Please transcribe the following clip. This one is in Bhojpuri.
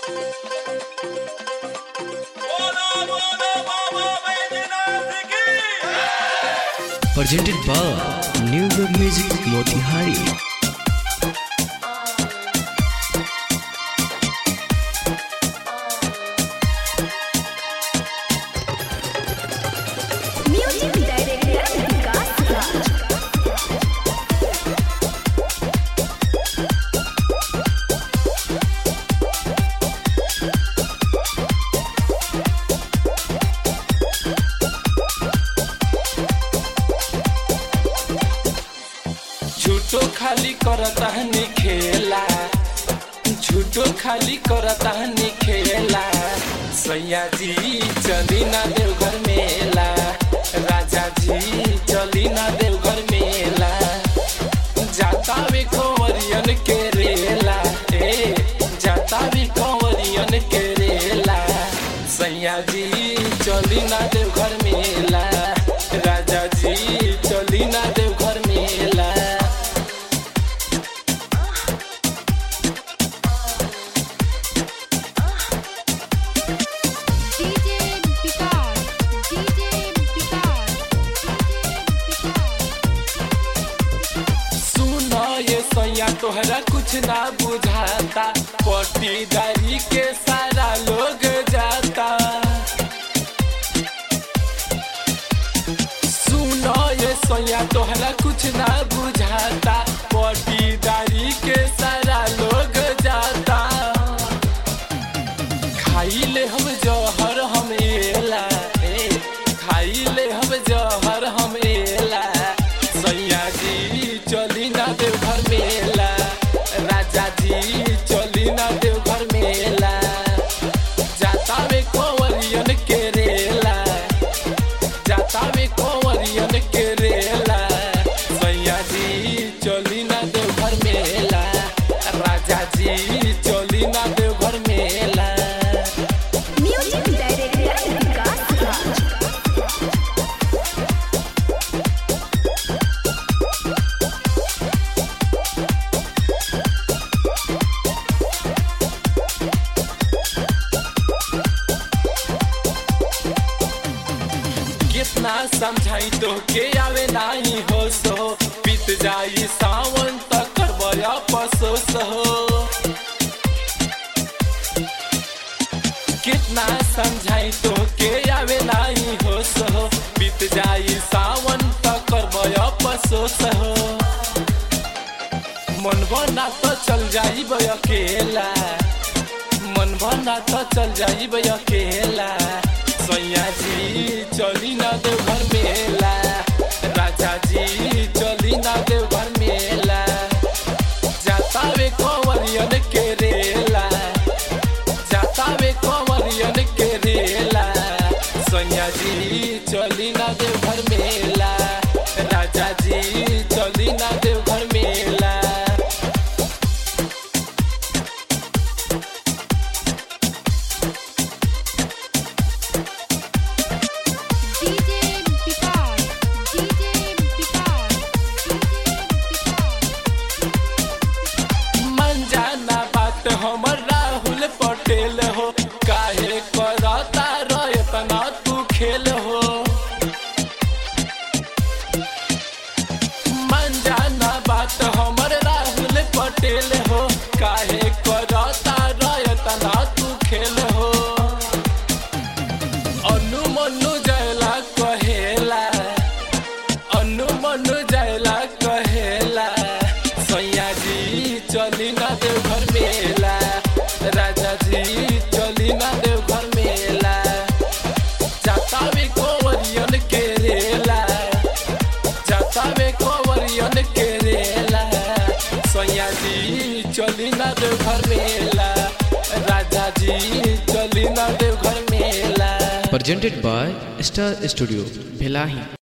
Presented by New Wave Music Motihari. Music director Vikas Raj. झूठो खाली करता हनी खेला, झूठो खाली करता हनी खेला। सैया जी चली ना देवघर मेला, राजा जी चली ना देवघर मेला। जाता भी कंवरियन के रेला, जाता भी कंवरियन के रेला। सैया जी चली ना देवघर मेला, राजा जी चली ना देवघर मेला। सैया तोहरा कुछ ना बुझाता, पट्टीदारी के सारा लोग जाता। सुनो ये सैया तोहरा कुछ ना बुझाता, पट्टीदारी के सारा लोग जाता। खाई ले हम जहर हम एला, खाई ले हम जहर हम एला। सैया जी चली ना देवघर मेला, राजा जी चली ना देवघर मेला। जाता में कंवरियन के रेला, जाता में कंवरियन के रेला। सैया जी चली ना देवघर मेला, राजा जी चली ना देवघर मेला। Music director Vikas Raj. कितना समझाई तो के आवे नहीं हो सो, बीत जाई सावन तक करबया पसोस हो। कितना समझाई तो के आवे नहीं हो सो, बीत जाई सावन तक करबया पसोस हो। मन बना तो चल जाई अकेला, मन बना तो चल जाई अकेला। सैया जी चली ना देवघर मेला, राजा जी चली ना देवघर मेला। जाता वे कंवरियन के रेला, जाता वे कंवरियन के रेला। सैया जी चली ना देवघर मेला, राजा जी चली ना देवघर मेला। हमर राहुल पटेल हो, काहे करता रतना तू खेल हो। मन जाना बात हमर राहुल पटेल हो, काहे करता रतना तू खेल हो। अनु मनु जयला कहेला, अनु मनु जयला कहेला। सैया जी चली ना देवघर मेला, राजा जी चली ना देवघर मेला। जाता में कंवरियन के रेला, जाता में कंवरियन के रेला। सैया जी चली ना देवघर मेला, राजा जी चली ना देवघर मेला। Presented by Star Studio, Bhelahi.